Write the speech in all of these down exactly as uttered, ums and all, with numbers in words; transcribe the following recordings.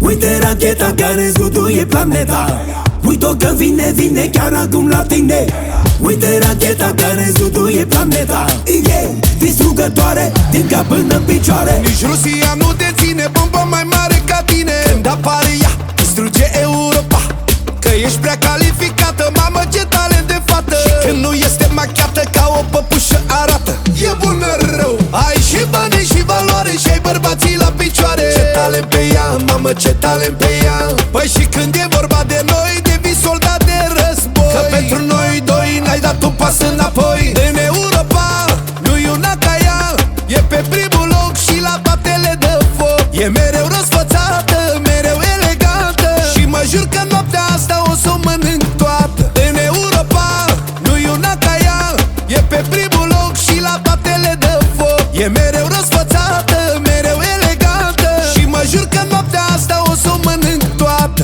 Uite racheta care zguduie planeta. Uite-o că vine, vine chiar acum la tine. Uite racheta care zguduie planeta. Yeah, distrugătoare din cap până în picioare. Nici Rusia nu deține bombă mai mare ca tine. Când apare ea, distruge Europa. Că ești prea calificată, mamă ce talent de fată. Și când nu este machiată ca o păpușă arată. E bună rău, ai și bani și valoare. Și ai bărbații la picioare. Ce talent pe ea, mamă ce talent pe ea. Păi și când e vorba de noi, devii soldat de război. Că pentru noi doi n-ai dat un pas înapoi. În Europa, nu-i una ca ea. E pe primul loc și la toate le dă foc. E mereu răsfățată, mereu elegantă. Și mă jur că noaptea asta o să o mănânc toată. În Europa, nu-i una ca ea. E pe primul loc și la toate le dă foc. E mereu răsfățată, mereu elegantă. Și mă jur că noaptea asta o să o mănânc toată.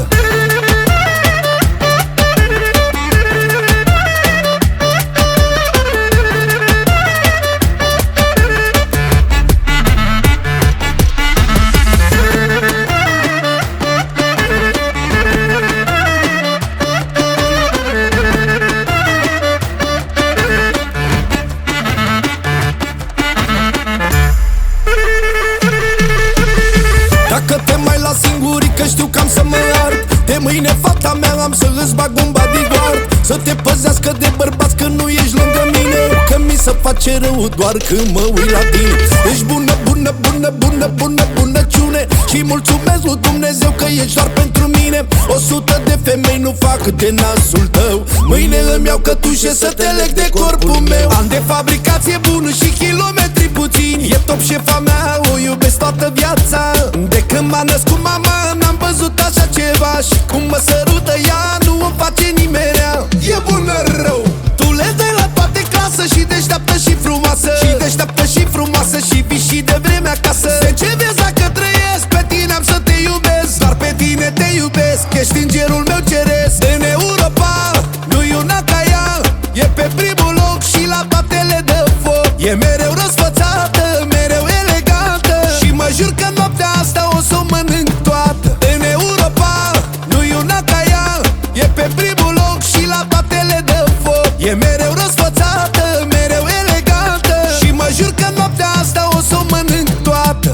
Dacă te mai las singurică știu că am să mă ard. De mâine fata mea am să îți bag un bodyguard. Să te păzească de bărbați când nu ești lângă mine. Că mi se face rău doar când mă uit la tine. Ești bună, bună, bună, bună, bună, bunăciune. Și mulțumesc lui Dumnezeu că ești doar pentru mine. O sută de femei nu fac de nasul tău. Mâine îmi iau cătușe să te leg de corpul meu. Am de fabricație bună și kilometri puțini. E top șefa mea, o iubesc toată viața. De când m-a născut mama n-am văzut așa ceva. Și cum mă sărută ea nu îmi face nimerea. E bună rău, tu le dai la toate clasă. Și deșteaptă și frumoasă. Și deșteaptă și frumoasă. Și vii și de vreme acasă. De ce vezi dacă trăiesc? Pe tine am să te iubesc. Doar pe tine te iubesc. Ești îngerul meu ceresc. În Europa, nu-i una ca ea. E pe primul loc și la toate le dă foc. E mereu răsfățată, mereu elegantă. Și mă jur că noaptea asta o să o mănânc toată. În Europa, nu-i una ca ea. E pe primul loc și la toate le dă foc. E mereu răsfățată, mereu elegantă. Și mă jur că noaptea asta o să o mănânc toată.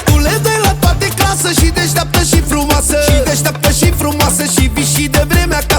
Și deșteaptă și frumoasă. Și deșteaptă și frumoasă. Și vii și de vreme acasă.